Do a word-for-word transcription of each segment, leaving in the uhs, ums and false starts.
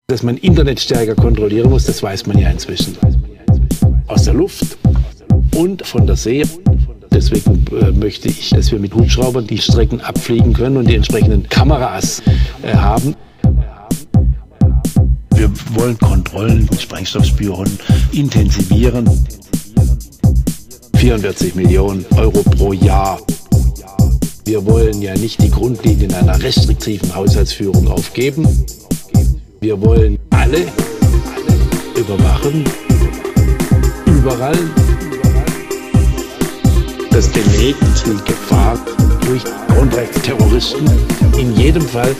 Dass man Internet stärker kontrollieren muss, das weiß man ja inzwischen. Aus der Luft und von der See. Deswegen äh, möchte ich, dass wir mit Hubschraubern die Strecken abfliegen können und die entsprechenden Kameras äh, haben. Wir wollen Kontrollen mit Sprengstoffspüren intensivieren. vierundvierzig Millionen Euro pro Jahr. Wir wollen ja nicht die Grundlinien einer restriktiven Haushaltsführung aufgeben. Wir wollen alle überwachen, überall. Das belegt die Gefahr durch Grundrechtsterroristen in jedem Fall.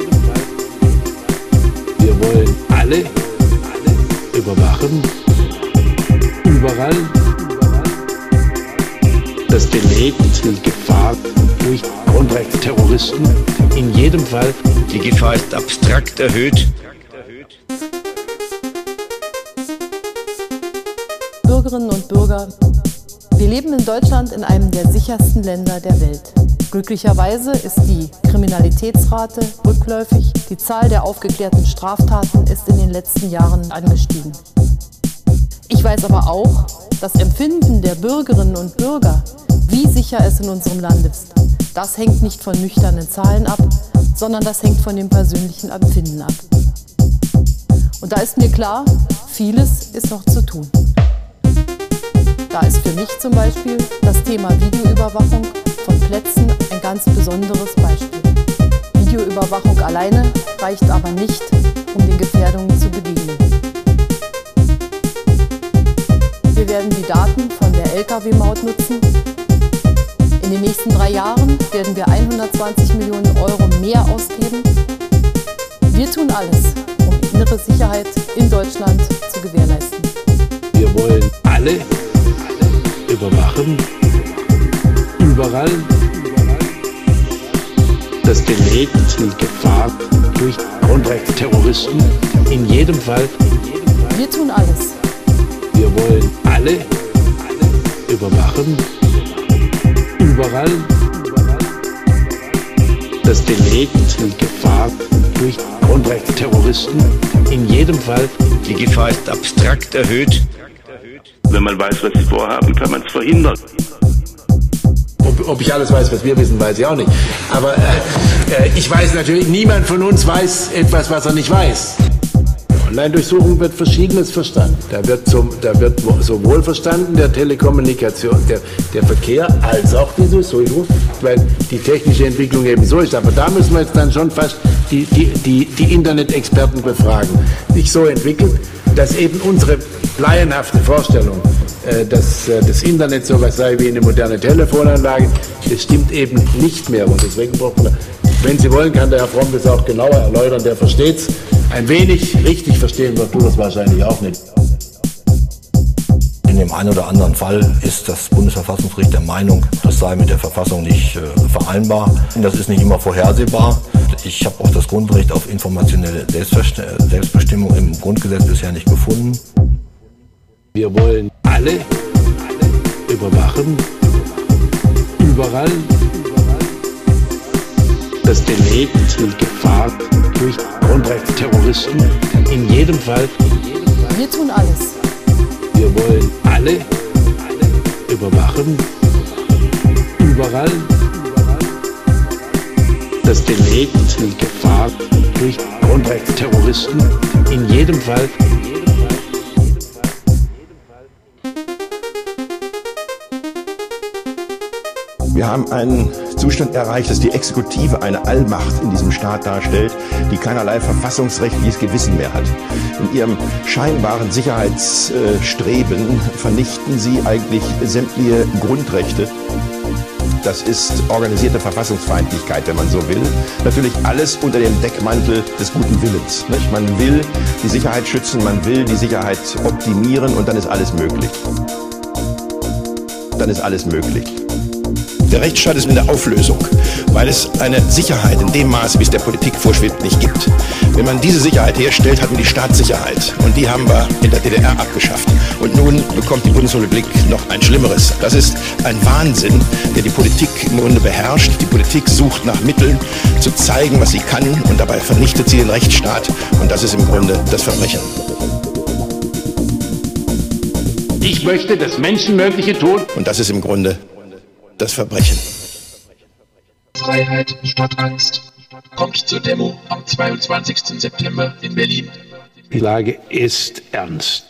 Wir wollen alle überwachen, überall. Das belegt die Gefahr durch Grundrechtsterroristen in jedem Fall. Die Gefahr ist abstrakt erhöht. Bürgerinnen und Bürger, wir leben in Deutschland in einem der sichersten Länder der Welt. Glücklicherweise ist die Kriminalitätsrate rückläufig. Die Zahl der aufgeklärten Straftaten ist in den letzten Jahren angestiegen. Ich weiß aber auch, das Empfinden der Bürgerinnen und Bürger, wie sicher es in unserem Land ist, das hängt nicht von nüchternen Zahlen ab, sondern das hängt von dem persönlichen Empfinden ab. Und da ist mir klar, vieles ist noch zu tun. Da ist für mich zum Beispiel das Thema Videoüberwachung von Plätzen ein ganz besonderes Beispiel. Videoüberwachung alleine reicht aber nicht, um den Gefährdungen zu begegnen. Wir werden die Daten von der L K W-Maut nutzen. In den nächsten drei Jahren werden wir hundertzwanzig Millionen Euro mehr ausgeben. Wir tun alles, um innere Sicherheit in Deutschland zu gewährleisten. Wir wollen alle überwachen, überall. Das belegt die Gefahr durch Grundrechtsterroristen in jedem Fall. Wir tun alles. Wir wollen alle überwachen, überall. Das belegt die Gefahr durch Grundrechtsterroristen in jedem Fall. Die Gefahr ist abstrakt erhöht. Wenn man weiß, was sie vorhaben, kann man es verhindern. Ob, ob ich alles weiß, was wir wissen, weiß ich auch nicht. Aber äh, ich weiß natürlich, niemand von uns weiß etwas, was er nicht weiß. Online-Durchsuchung wird Verschiedenes verstanden. Da wird, zum, da wird sowohl verstanden der Telekommunikation, der, der Verkehr, als auch die Durchsuchung, weil die technische Entwicklung eben so ist. Aber da müssen wir jetzt dann schon fast die, die, die, die Internet-Experten befragen. Sich so entwickelt, dass eben unsere laienhafte Vorstellung, äh, dass äh, das Internet so was sei wie eine moderne Telefonanlage, das stimmt eben nicht mehr. Und deswegen braucht man, wenn Sie wollen, kann der Herr Fromm das auch genauer erläutern, der versteht es. Ein wenig richtig verstehen wird du das wahrscheinlich auch nicht. In dem einen oder anderen Fall ist das Bundesverfassungsgericht der Meinung, das sei mit der Verfassung nicht äh, vereinbar. Das ist nicht immer vorhersehbar. Ich habe auch das Grundrecht auf informationelle Selbstbestimmung im Grundgesetz bisher nicht gefunden. Wir wollen alle überwachen, überall. Das belegt die Gefahr durch Grundrechtsterroristen in jedem Fall. Wir tun alles. Wir wollen alle überwachen, überall. Das belegt die Gefahr durch Grundrechtsterroristen in jedem Fall. Wir haben einen Zustand erreicht, dass die Exekutive eine Allmacht in diesem Staat darstellt, die keinerlei verfassungsrechtliches Gewissen mehr hat. In ihrem scheinbaren Sicherheitsstreben vernichten sie eigentlich sämtliche Grundrechte. Das ist organisierte Verfassungsfeindlichkeit, wenn man so will. Natürlich alles unter dem Deckmantel des guten Willens. Nicht? Man will die Sicherheit schützen, man will die Sicherheit optimieren und dann ist alles möglich. Dann ist alles möglich. Der Rechtsstaat ist in der Auflösung, weil es eine Sicherheit in dem Maße, wie es der Politik vorschwebt, nicht gibt. Wenn man diese Sicherheit herstellt, hat man die Staatssicherheit. Und die haben wir in der D D R abgeschafft. Und nun bekommt die Bundesrepublik noch ein Schlimmeres. Das ist ein Wahnsinn, der die Politik im Grunde beherrscht. Die Politik sucht nach Mitteln, zu zeigen, was sie kann. Und dabei vernichtet sie den Rechtsstaat. Und das ist im Grunde das Verbrechen. Ich möchte das Menschenmögliche tun. Und das ist im Grunde das Verbrechen. Freiheit statt Angst. Kommt zur Demo am zweiundzwanzigsten September in Berlin. Die Lage ist ernst.